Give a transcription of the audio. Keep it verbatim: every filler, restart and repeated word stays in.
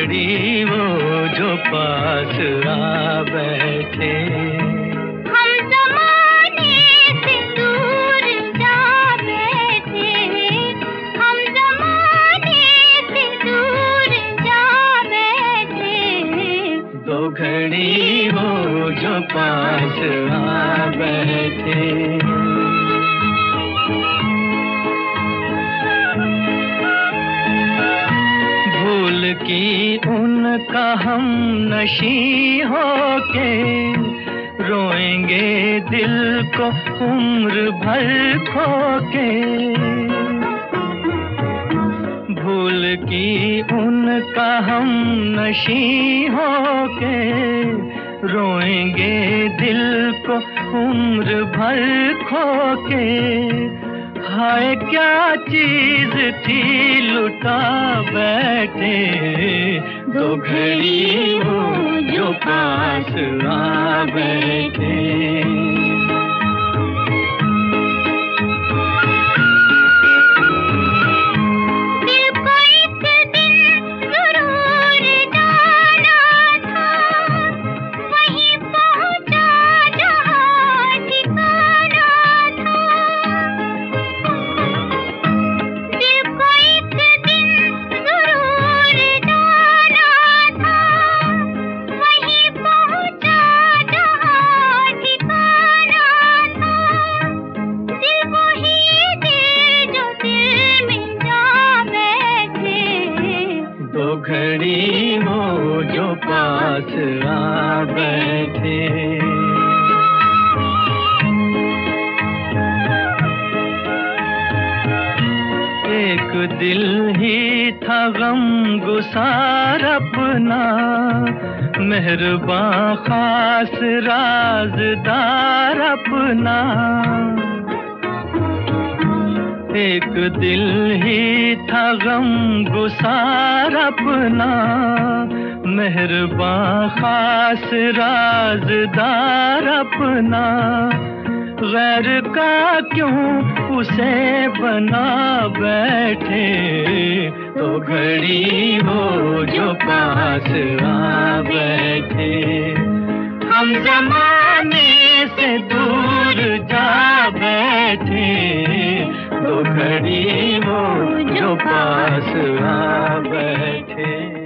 घड़ी वो जो पास आ बैठे। हम ज़माने से दूर जा बैठे, हम ज़माने से दूर जा बैठे। दो घड़ी वो जो पास आ बैठे। भूल की उनका हम नशी होके रोएंगे दिल को उम्र भर खोके। भूल की उनका हम नशी होके रोएंगे दिल को उम्र भर खोके। हाय क्या चीज थी लुटा बैठे। दो घड़ी वो जो पास आ बैठे। दो घड़ी वो जो पास आ बैठे। एक दिल ही था गम गुसार अपना, मेहरबान खास राज़दार अपना। एक दिल ही था गम गुसार अपना, मेहरबान खास राज़दार अपना। गैर का क्यों उसे बना बैठे। तो घड़ी वो जो पास आ बैठे। हम ज़माने से दूर जा बैठे। दो घड़ी वो जो पास आ बैठे।